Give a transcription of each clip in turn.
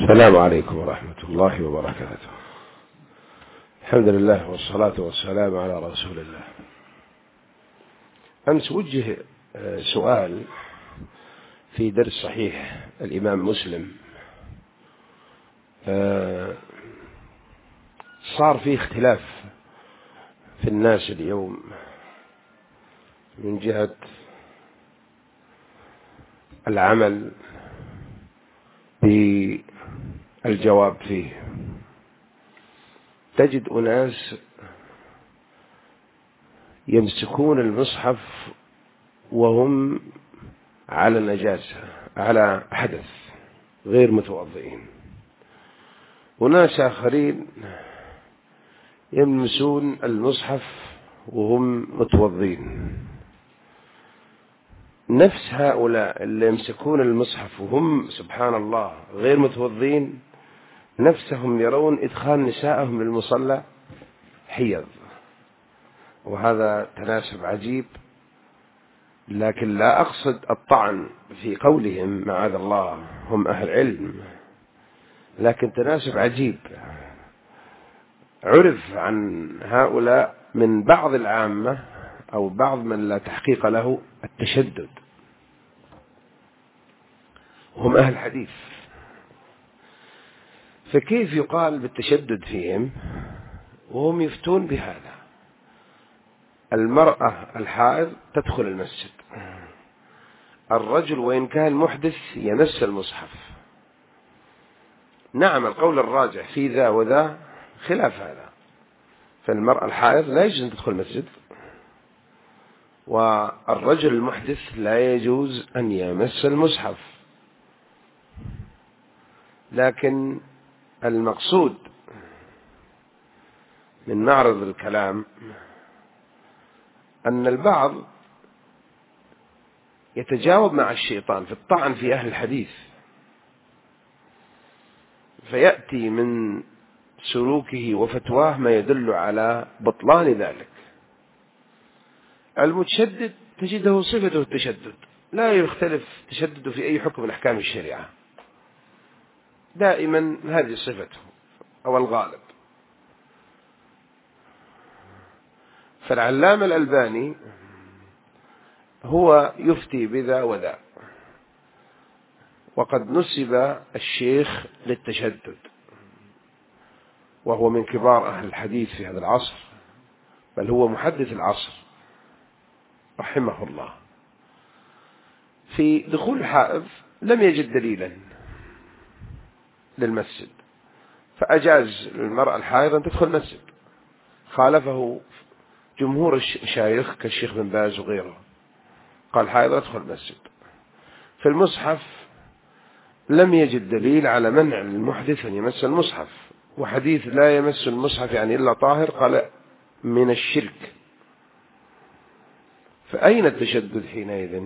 السلام عليكم ورحمة الله وبركاته. الحمد لله والصلاة والسلام على رسول الله. أمس وجه سؤال في درس صحيح الإمام مسلم، صار فيه اختلاف في الناس اليوم من جهة العمل بالجواب فيه. تجد أناس يمسكون المصحف وهم على نجاسة، على حدث، غير متوضئين. وناس آخرين يلمسون المصحف وهم متوضئين. نفس هؤلاء اللي يمسكون المصحف وهم سبحان الله غير متوضئين، نفسهم يرون إدخال نسائهم للمصلى حيض، وهذا تناسب عجيب. لكن لا أقصد الطعن في قولهم، معاذ الله، هم أهل علم، لكن تناسب عجيب عرف عن هؤلاء من بعض العامة أو بعض من لا تحقيق له التشدد، هم أهل حديث. فكيف يقال بالتشدد فيهم وهم يفتون بهذا؟ المرأة الحائض تدخل المسجد، الرجل وإن كان محدث يمس المصحف. نعم، القول الراجح في ذا وذا خلاف هذا، فالمرأة الحائض لا يجوز أن تدخل المسجد، والرجل المحدث لا يجوز أن يمس المصحف. لكن المقصود من معرض الكلام أن البعض يتجاوب مع الشيطان في الطعن في أهل الحديث، فيأتي من سلوكه وفتواه ما يدل على بطلان ذلك. المتشدد تجده صفته التشدد، لا يختلف تشدده في أي حكم من أحكام الشريعة، دائما هذه صفته أو الغالب. فالعلامة الألباني هو يفتي بذا وذا، وقد نسب الشيخ للتشدد، وهو من كبار أهل الحديث في هذا العصر، بل هو محدث العصر رحمه الله. في دخول الحائض لم يجد دليلا للمسجد، فأجاز للمرأة الحائض أن تدخل المسجد، خالفه جمهور الشيخ كالشيخ بن باز وغيره، قال حائض ادخل المسجد. في المصحف لم يجد دليل على منع المحدث أن يمس المصحف، وحديث لا يمس المصحف يعني إلا طاهر قال من الشرك. فأين التشدد حينئذ؟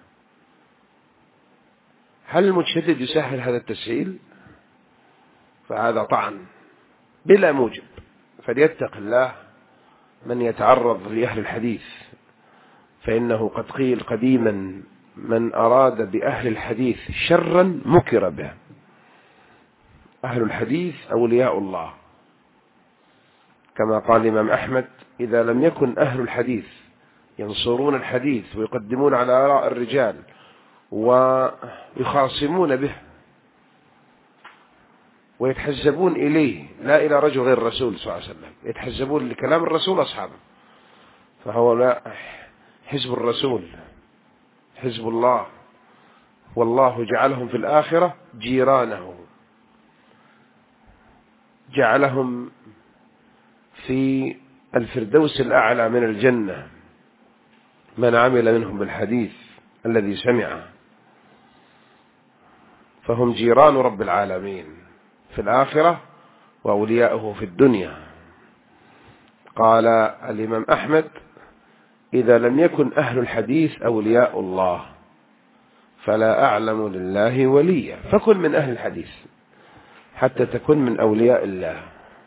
هل المتشدد يسهل هذا التسهيل؟ فهذا طعن بلا موجب. فليتق الله من يتعرض لأهل الحديث، فإنه قد قيل قديما من أراد بأهل الحديث شرا مكر به. أهل الحديث أولياء الله، كما قال الإمام أحمد: إذا لم يكن أهل الحديث ينصرون الحديث ويقدمون على آراء الرجال ويخاصمون به ويتحزبون إليه، لا إلى رجل غير الرسول صلى الله عليه وسلم، يتحزبون لكلام الرسول أصحابه، فهو لا حزب الرسول، حزب الله، والله جعلهم في الآخرة جيرانه، جعلهم في الفردوس الأعلى من الجنة من عمل منهم بالحديث الذي سمعه، فهم جيران رب العالمين في الآخرة وأولياؤه في الدنيا. قال الإمام أحمد: إذا لم يكن أهل الحديث أولياء الله فلا أعلم لله وليا. فكن من أهل الحديث حتى تكن من أولياء الله.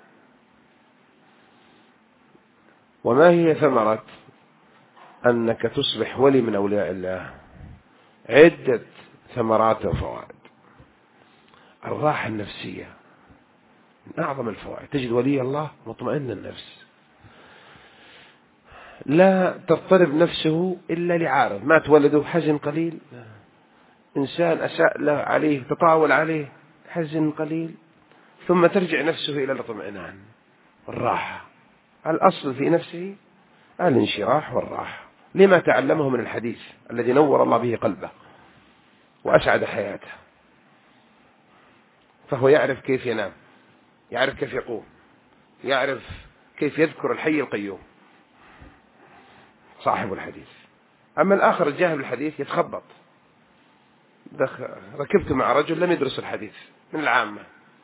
وما هي ثمرة أنك تصبح ولي من أولياء الله؟ عدة ثمرات وفوائد. الراحة النفسية من أعظم الفوائد. تجد ولي الله مطمئن النفس، لا تضطرب نفسه إلا لعارض، ما تولده حزن قليل، إنسان أساء له عليه تطاول عليه حزن قليل، ثم ترجع نفسه إلى الاطمئنان والراحة. الأصل في نفسه الانشراح والراحة، لما تعلمه من الحديث الذي نور الله به قلبه وأسعد حياته. فهو يعرف كيف ينام، يعرف كيف يقوم، يعرف كيف يذكر الحي القيوم، صاحب الحديث. أما الآخر الجاهل الحديث يتخبط. ركبت مع رجل لم يدرس الحديث من العامة،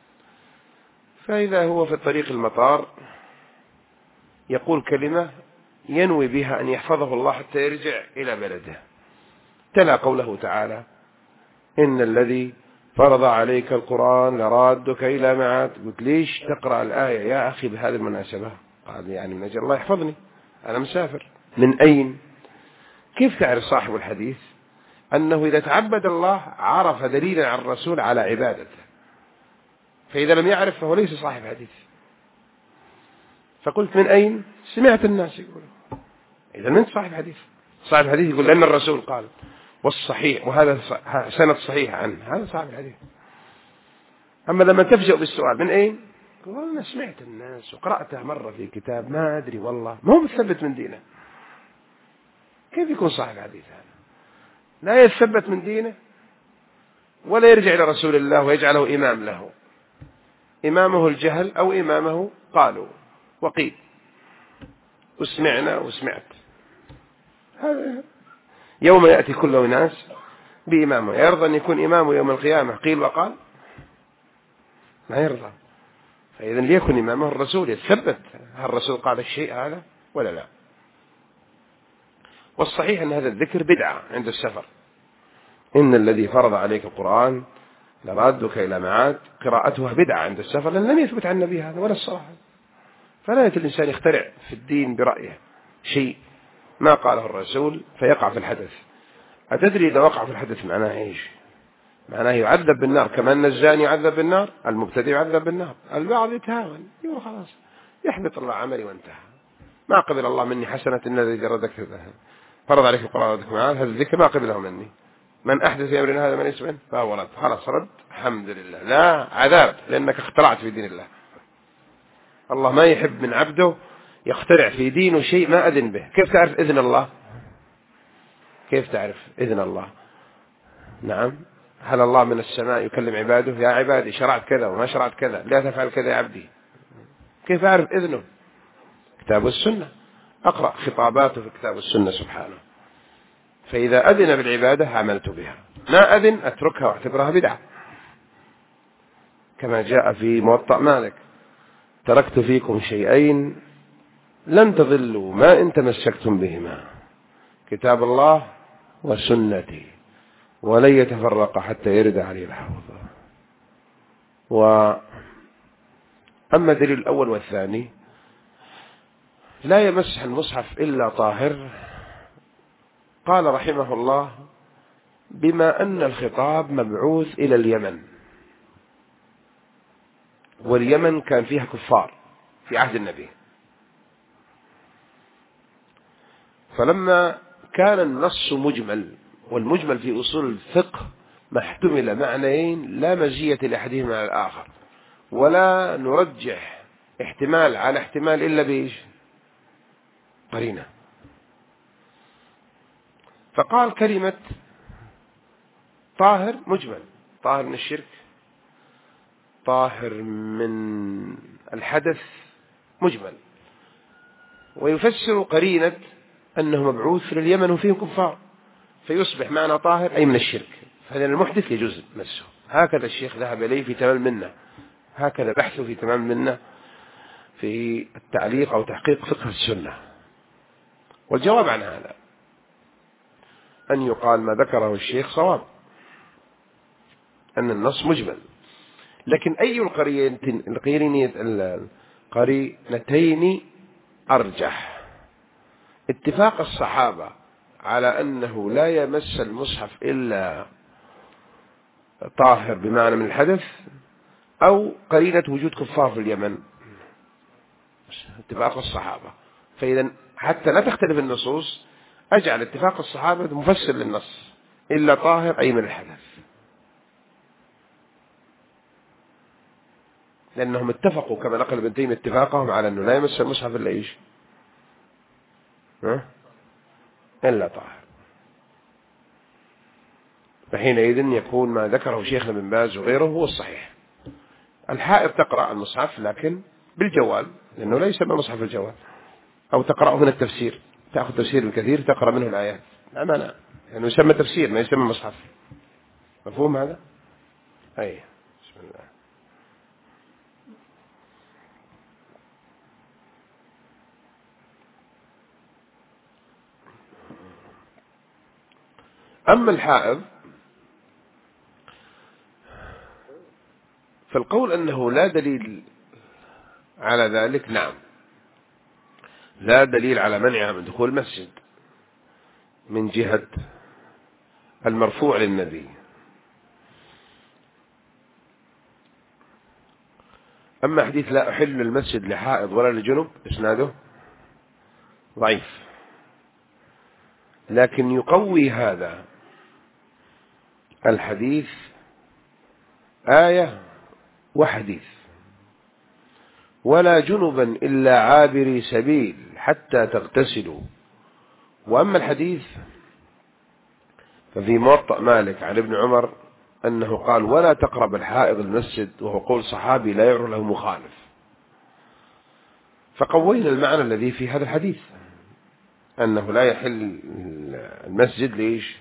فإذا هو في طريق المطار يقول كلمة ينوي بها أن يحفظه الله حتى يرجع إلى بلده، تلا قوله تعالى: إن الذي فرض عليك القرآن لرادك إلى معاد. قلت: ليش تقرأ الآية يا أخي بهذه المناسبة؟ قال: يعني من أجل الله يحفظني، أنا مسافر. من أين؟ كيف تعرف صاحب الحديث أنه إذا تعبد الله عرف دليلا عن الرسول على عبادته، فإذا لم يعرف فهو ليس صاحب حديث. فقلت: من أين؟ سمعت الناس يقول. إذا من صاحب حديث؟ صاحب الحديث يقول لأن الرسول قال والصحيح وهذا سند صحيح عنه، هذا صاحب الحديث. أما لما تفجأ بالسؤال من أين؟ قال: أنا سمعت الناس وقرأته مرة في كتاب، ما أدري والله، ما هو مثبت من دينه. كيف يكون صاحب حديث هذا؟ لا يثبت من دينه ولا يرجع إلى رسول الله ويجعله إمام له. إمامه الجهل أو إمامه قالوا وقيل وسمعنا وسمعت. هذا يوم يأتي كل ناس بإمامه. يرضى أن يكون إمامه يوم القيامة قيل وقال؟ ما يرضى. فإذا ليكن إمامه الرسول، يتثبت هل الرسول قال الشيء هذا ولا لا. والصحيح أن هذا الذكر بدعة عند السفر. إن الذي فرض عليك القرآن لرادك إلى معاد، قراءتها بدعة عند السفر لأن لم يثبت عن النبي هذا ولا الصراحة. فلا يأتي الإنسان يخترع في الدين برأيه شيء ما قاله الرسول فيقع في الحدث. أتدري إذا وقع في الحدث معناه إيش؟ معناه يعذب بالنار، كما أن الزاني يعذب بالنار، المبتدع يعذب بالنار. البعض يتهاون يقول خلاص يحبط الله عملي وانتهى، ما قبل الله مني حسنة إن الذي جردك فرض عليك القرآن ردك معاه، هذا الذكر ما قبله مني. من أحدث في أمرنا هذا من يسمع فهو رد، خلاص رد الحمد لله، لا عذاب لأنك اخترعت في دين الله. الله ما يحب من عبده يخترع في دينه شيء ما أذن به. كيف تعرف إذن الله؟ كيف تعرف إذن الله؟ نعم، هل الله من السماء يكلم عباده يا عبادي شرعت كذا وما شرعت كذا، لا تفعل كذا يا عبدي؟ كيف أعرف إذنه؟ كتاب السنة، أقرأ خطاباته في كتاب السنة سبحانه. فإذا أذن بالعبادة عملت بها، ما أذن أتركها واعتبرها بدعة. كما جاء في موطأ مالك: تركت فيكم شيئين لن تضلوا ما إن تمسكتم بهما، كتاب الله وسنتي، ولن يتفرق حتى يرد عليه الحوض. وأما الدليل الأول والثاني: لا يمسح المصحف إلا طاهر. قال رحمه الله: بما أن الخطاب مبعوث إلى اليمن، واليمن كان فيها كفار في عهد النبي، فلما كان النص مجمل، والمجمل في أصول الفقه محتمل معنيين لا مزية لأحدهما على الآخر، ولا نرجح احتمال على احتمال إلا بإيش؟ قرينة. فقال كلمة طاهر مجمل، طاهر من الشرك، طاهر من الحدث مجمل، ويفسر قرينة أنه مبعوث لليمن وفيهم كفار، فيصبح معنى طاهر أي من الشرك، فهذا المحدث يجوز مسه. هكذا الشيخ ذهب إليه في تمام منه، هكذا بحثه في تمام منه في التعليق أو تحقيق فقه السنة. والجواب عن هذا أن يقال ما ذكره الشيخ صواب، أن النص مجمل، لكن أي القرينتين أرجح؟ اتفاق الصحابة على أنه لا يمس المصحف إلا طاهر بمعنى من الحدث، أو قرينة وجود كفار في اليمن، اتفاق الصحابة. فإذا حتى لا تختلف النصوص أجعل اتفاق الصحابة مفسر للنص، إلا طاهر أي من الحدث، لأنهم اتفقوا كما نقل ابن تيمية اتفاقهم على أنه لا يمس المصحف إلا إيش؟ إلا طاهر. فحينئذ يكون ما ذكره شيخنا بن باز وغيره هو الصحيح. الحائض تقرأ المصحف لكن بالجوال، لأنه لا يسمى مصحف الجوال، أو تقرأه من التفسير، تأخذ تفسير الكثير تقرأ منه الآيات، لا مانع، لأنه يسمى تفسير ما يسمى مصحف. مفهوم هذا؟ أي بسم الله. أما الحائض فالقول أنه لا دليل على ذلك، نعم، لا دليل على منعها من دخول المسجد من جهة المرفوع للنبي. أما حديث لا أحل المسجد لحائض ولا لجنب إسناده ضعيف، لكن يقوي هذا الحديث آية وحديث: ولا جنبا إلا عابري سبيل حتى تغتسلوا. وأما الحديث ففي موطأ مالك عن ابن عمر أنه قال: ولا تقرب الحائض المسجد، وهو قول صحابي لا يعرف له مخالف. فقوينا المعنى الذي في هذا الحديث أنه لا يحل المسجد ليش؟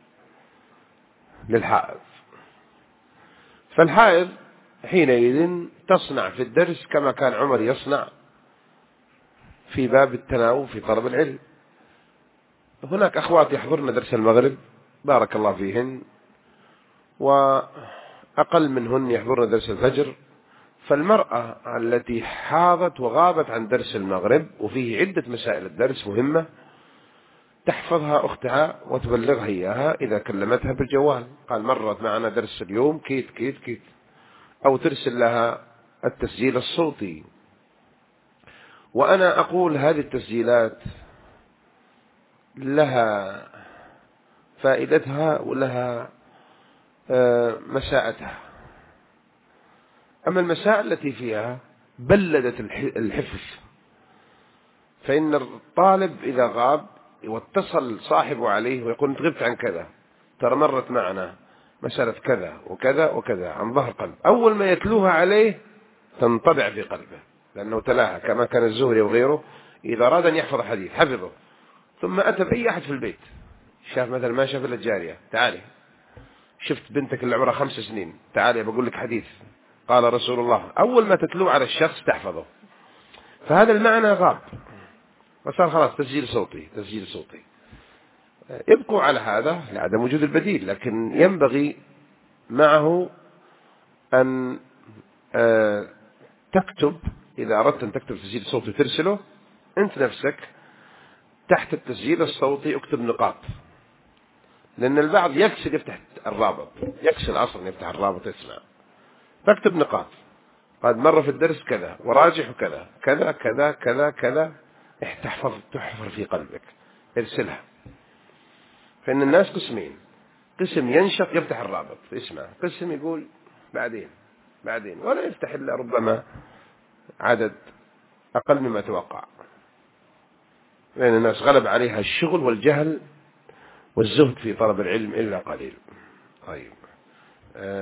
للحائض. فالحائض حينئذ تصنع في الدرس كما كان عمر يصنع في باب التناوب في طلب العلم. هناك أخوات يحضرن درس المغرب بارك الله فيهن، وأقل منهن يحضرن درس الفجر. فالمرأة التي حاضت وغابت عن درس المغرب وفيه عدة مسائل الدرس مهمة تحفظها أختها وتبلغها إياها إذا كلمتها بالجوال، قال مرت معنا درس اليوم كيت كيت كيت، أو ترسل لها التسجيل الصوتي. وأنا أقول هذه التسجيلات لها فائدتها ولها مساءتها. أما المسائل التي فيها بلدت الحفظ، فإن الطالب إذا غاب واتصل صاحبه عليه ويقول أنت غبت عن كذا، ترى مرت معنا مسألة كذا وكذا وكذا عن ظهر قلب، أول ما يتلوها عليه تنطبع في قلبه، لأنه تلاها كما كان الزهري وغيره إذا أراد أن يحفظ حديث حفظه، ثم أتى بأي أحد في البيت شاف مثلا ما شاف إلا الجارية، تعالي شفت بنتك اللي عمرها 5 سنين، تعالي بقول لك حديث قال رسول الله، أول ما تتلوه على الشخص تحفظه. فهذا المعنى غاب وصار خلاص تسجيل صوتي تسجيل صوتي. ابقوا على هذا لعدم وجود البديل، لكن ينبغي معه أن تكتب، إذا أردت أن تكتب تسجيل صوتي ترسله أنت نفسك تحت التسجيل الصوتي اكتب نقاط، لأن البعض يكسل يفتح الرابط، يكسل أصلا يفتح الرابط يسمع، فاكتب نقاط، قد مر في الدرس كذا وراجح كذا كذا كذا كذا كذا، تحفر في قلبك، ارسلها. فإن الناس قسمين: قسم ينشط يفتح الرابط يسمع، قسم يقول بعدين ولا يفتح إلا ربما عدد أقل مما توقع، لأن الناس غلب عليها الشغل والجهل والزهد في طلب العلم إلا قليل. طيب